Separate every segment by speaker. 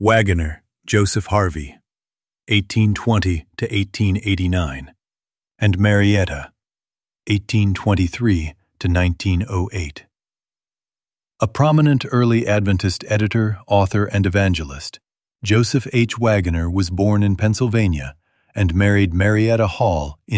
Speaker 1: Wagoner, Joseph Harvey, 1820 to 1889, and Marietta, 1823 to 1908. A prominent early Adventist editor, author, and evangelist, Joseph H. Wagoner was born in Pennsylvania and married Marietta Hall in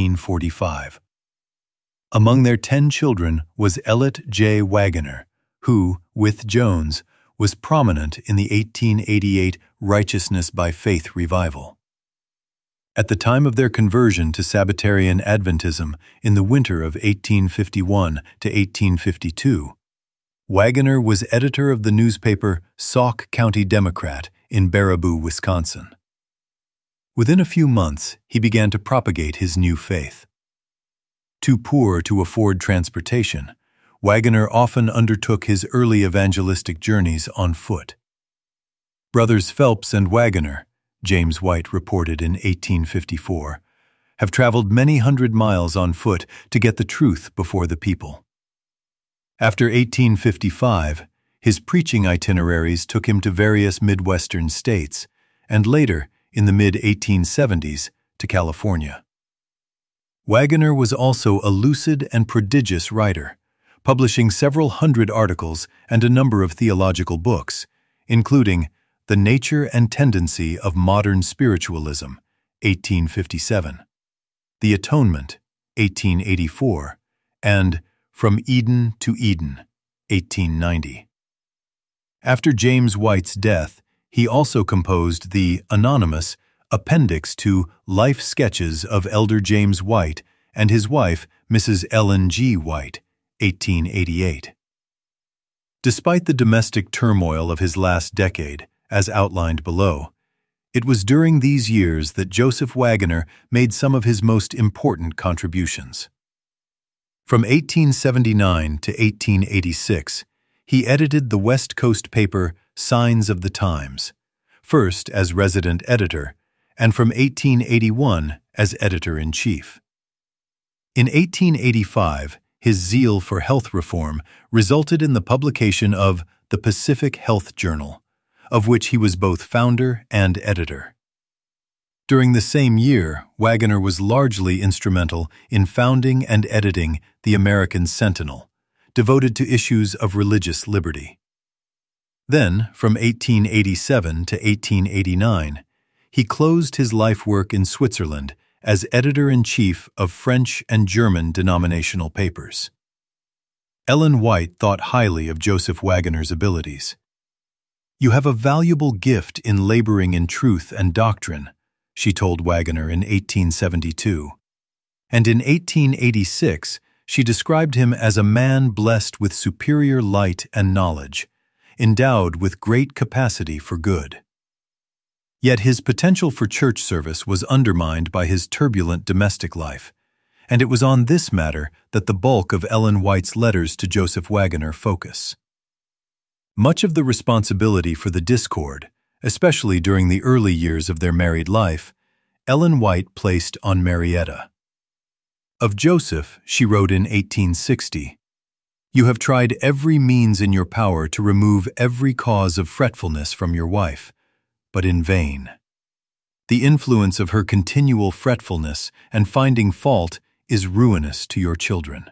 Speaker 1: 1845. Among their 10 children was Ellet J. Wagoner, who, with Jones, was prominent in the 1888 Righteousness by Faith revival. At the time of their conversion to Sabbatarian Adventism in the winter of 1851 to 1852, Wagoner was editor of the newspaper Sauk County Democrat in Baraboo, Wisconsin. Within a few months, he began to propagate his new faith. Too poor to afford transportation, Wagoner often undertook his early evangelistic journeys on foot. Brothers Phelps and Wagoner, James White reported in 1854, have traveled many hundred miles on foot to get the truth before the people. After 1855, his preaching itineraries took him to various Midwestern states, and later, in the mid-1870s, to California. Wagoner was also a lucid and prodigious writer, publishing several hundred articles and a number of theological books, including The Nature and Tendency of Modern Spiritualism, 1857, The Atonement, 1884, and From Eden to Eden, 1890. After James White's death, he also composed the anonymous appendix to Life Sketches of Elder James White and his wife, Mrs. Ellen G. White, 1888. Despite the domestic turmoil of his last decade, as outlined below, it was during these years that Joseph Wagoner made some of his most important contributions. From 1879 to 1886, he edited the West Coast paper Signs of the Times, first as resident editor, and from 1881 as editor-in-chief. In 1885, his zeal for health reform resulted in the publication of the Pacific Health Journal, of which he was both founder and editor. During the same year, Wagoner was largely instrumental in founding and editing the American Sentinel, devoted to issues of religious liberty. Then, from 1887 to 1889, he closed his life work in Switzerland as editor-in-chief of French and German denominational papers. Ellen White thought highly of Joseph Wagoner's abilities. "You have a valuable gift in laboring in truth and doctrine," she told Wagoner in 1872, and in 1886 she described him as a man blessed with superior light and knowledge, endowed with great capacity for good. Yet his potential for church service was undermined by his turbulent domestic life, and it was on this matter that the bulk of Ellen White's letters to Joseph Wagoner focus. Much of the responsibility for the discord, especially during the early years of their married life, Ellen White placed on Marietta. Of Joseph, she wrote in 1860, "You have tried every means in your power to remove every cause of fretfulness from your wife, but in vain. The influence of her continual fretfulness and finding fault is ruinous to your children."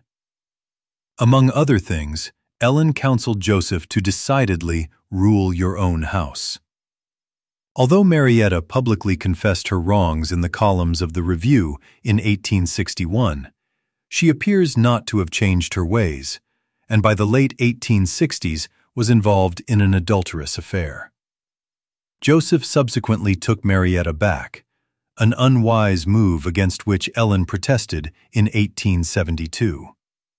Speaker 1: Among other things, Ellen counseled Joseph to decidedly rule your own house. Although Marietta publicly confessed her wrongs in the columns of the Review in 1861, she appears not to have changed her ways, and by the late 1860s was involved in an adulterous affair. Joseph subsequently took Marietta back, an unwise move against which Ellen protested in 1872.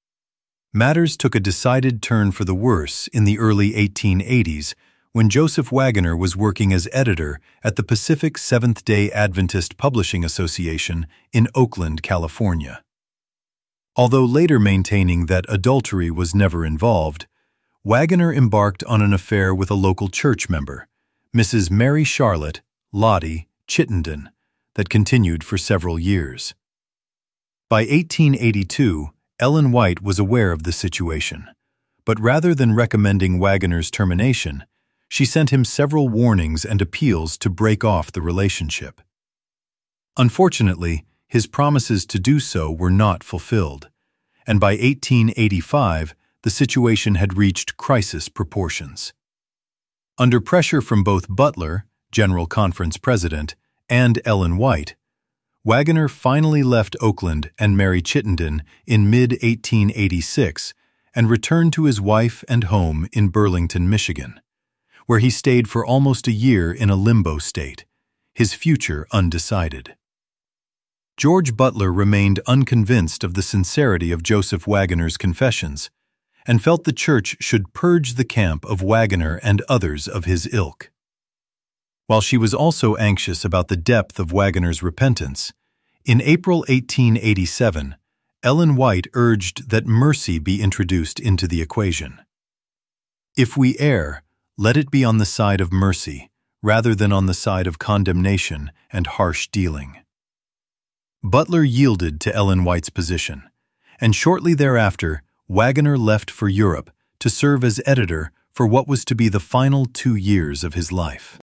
Speaker 1: Matters took a decided turn for the worse in the early 1880s when Joseph Wagoner was working as editor at the Pacific Seventh-day Adventist Publishing Association in Oakland, California. Although later maintaining that adultery was never involved, Wagoner embarked on an affair with a local church member, Mrs. Mary Charlotte Lottie Chittenden, that continued for several years. By 1882, Ellen White was aware of the situation, but rather than recommending Wagoner's termination, she sent him several warnings and appeals to break off the relationship. Unfortunately, his promises to do so were not fulfilled, and by 1885, the situation had reached crisis proportions. Under pressure from both Butler, General Conference President, and Ellen White, Wagoner finally left Oakland and Mary Chittenden in mid-1886 and returned to his wife and home in Burlington, Michigan, where he stayed for almost a year in a limbo state, his future undecided. George Butler remained unconvinced of the sincerity of Joseph Wagoner's confessions and felt the church should purge the camp of Wagoner and others of his ilk. While she was also anxious about the depth of Wagoner's repentance, in April 1887, Ellen White urged that mercy be introduced into the equation. "If we err, let it be on the side of mercy, rather than on the side of condemnation and harsh dealing." Butler yielded to Ellen White's position, and shortly thereafter, Wagoner left for Europe to serve as editor for what was to be the final 2 years of his life.